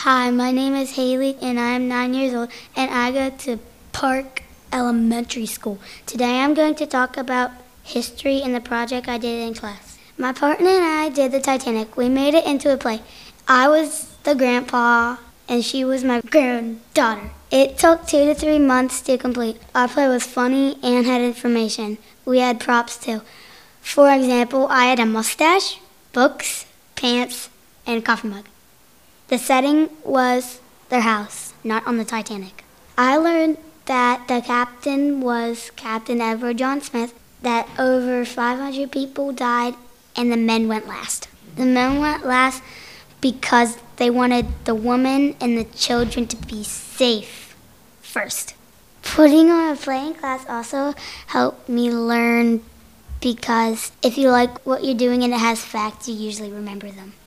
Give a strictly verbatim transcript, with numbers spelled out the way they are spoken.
Hi, my name is Haley and I am nine years old and I go to Park Elementary School. Today I'm going to talk about history and the project I did in class. My partner and I did the Titanic. We made it into a play. I was the grandpa and she was my granddaughter. It took two to three months to complete. Our play was funny and had information. We had props too. For example, I had a mustache, books, pants, and a coffee mug. The setting was their house, not on the Titanic. I learned that the captain was Captain Edward John Smith, that over five hundred people died, and the men went last. The men went last because they wanted the women and the children to be safe first. Putting on a play in class also helped me learn because if you like what you're doing and it has facts, you usually remember them.